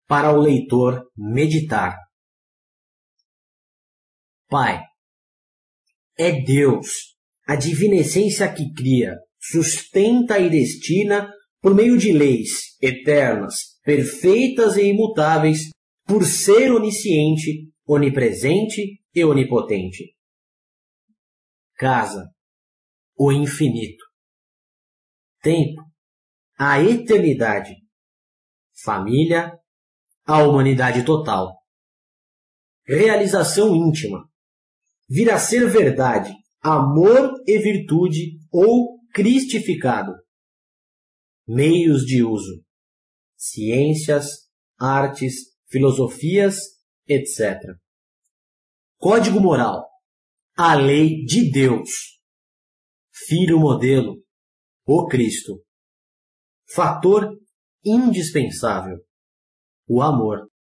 para o leitor meditar. Pai, é Deus, a divina essência que cria, sustenta e destina por meio de leis eternas, perfeitas e imutáveis, por ser onisciente, onipresente e onipotente. Casa, o infinito. Tempo, a eternidade. Família, a humanidade total. Realização íntima. Vir a ser verdade, amor e virtude ou cristificado. Meios de uso. Ciências, artes, filosofias, etc. Código moral. A lei de Deus. Filho modelo. O Cristo. Fator indispensável. O amor.